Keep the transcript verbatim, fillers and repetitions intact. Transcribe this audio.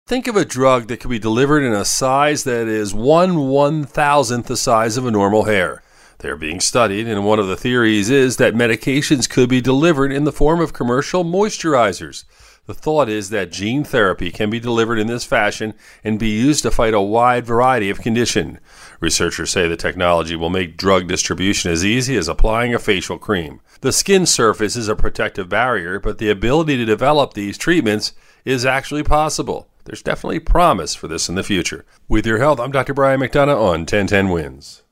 Think of a drug that can be delivered in a size that is one one-thousandth the size of a normal hair. They're being studied, and one of the theories is that medications could be delivered in the form of commercial moisturizers. The thought is that gene therapy can be delivered in this fashion and be used to fight a wide variety of conditions. Researchers say the technology will make drug distribution as easy as applying a facial cream. The skin surface is a protective barrier, but the ability to develop these treatments is actually possible. There's definitely promise for this in the future. With your health, I'm Doctor Brian McDonough on ten ten Wins.